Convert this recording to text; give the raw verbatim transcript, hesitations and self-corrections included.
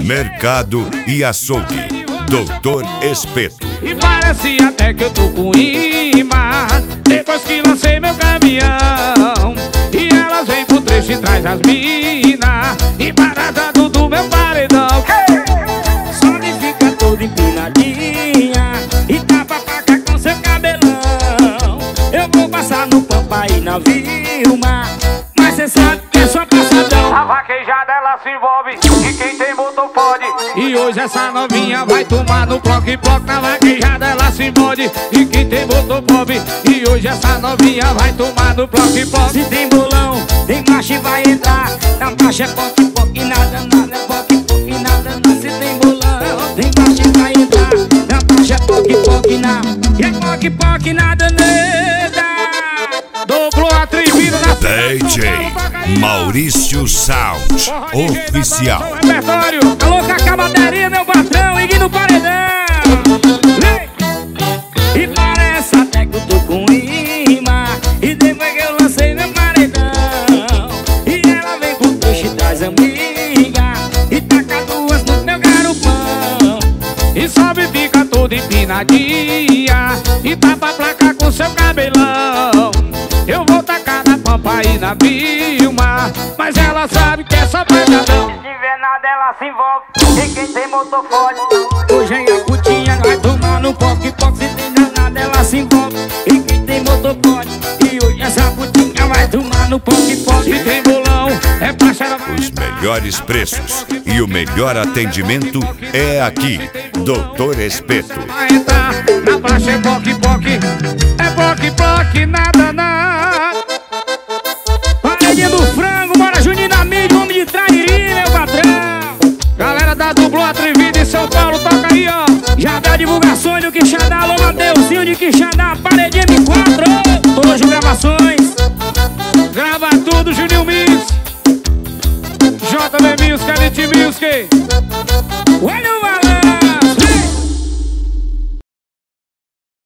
mercado e açougue. Doutor Espeto. E parece até que eu tô com imã depois que lancei meu caminhão. E elas vêm pro trecho e traz as mina e paradado do meu paredão. Só me fica toda empinadinha e tapa pra cá com seu cabelão. Eu vou passar no Pampa e na Vilma, mas cê sabe que é só passadão. A vaquejada ela se envolve e quem tem motor pode. E hoje essa novinha vai tomar no bloco bloco. Na vaquejada ela se envolve e quem tem motor pode. E hoje essa novinha vai tomar no bloco bloco. Se tem bolão, tem marcha e vai entrar. Na marcha é poque poque, nada nada é poque poque, nada nada. Se tem bolão, tem marcha e vai entrar. Na marcha é poque poque, na e é poque poque, nada nada. Dobrou atrevido na D J Maurício Sound Oficial. repertório. Alô, Cacabadeirinha, meu patrão, e no paredão. E parece até que eu tô com imã e depois que eu lancei meu paredão. E ela vem pro peixe das amigas e taca duas no meu garupão. E sobe fica toda empinadinha e tapa a placa com seu cabelão. Eu vou tacar na Pampa e na Vilma, mas ela sabe que é só paradão. Se tiver nada ela se envolve e quem tem motor fode. Hoje é a putinha vai tomar no poque poque. Se tem nada ela se envolve e quem tem motor pode. E hoje essa putinha vai tomar no poque poque. Se tem bolão é pra cheirar. Os melhores preços e o melhor atendimento é aqui. Doutor Espeto. Vai entrar na baixa é bloque bloque, é bloque bloque, nada nada. Paredinha do frango, bora Juninho na mídia, homem de Trairi, meu patrão. Galera da Dublô Atrevida em São Paulo, toca aí, ó. Já dá divulgações do Quixadá, alô Mateuzinho de Quixadá, Paredinha M quatro, Tojo Gravações. Grava tudo, Juninho Mix, J B Music, Elite Music. Olha o valor.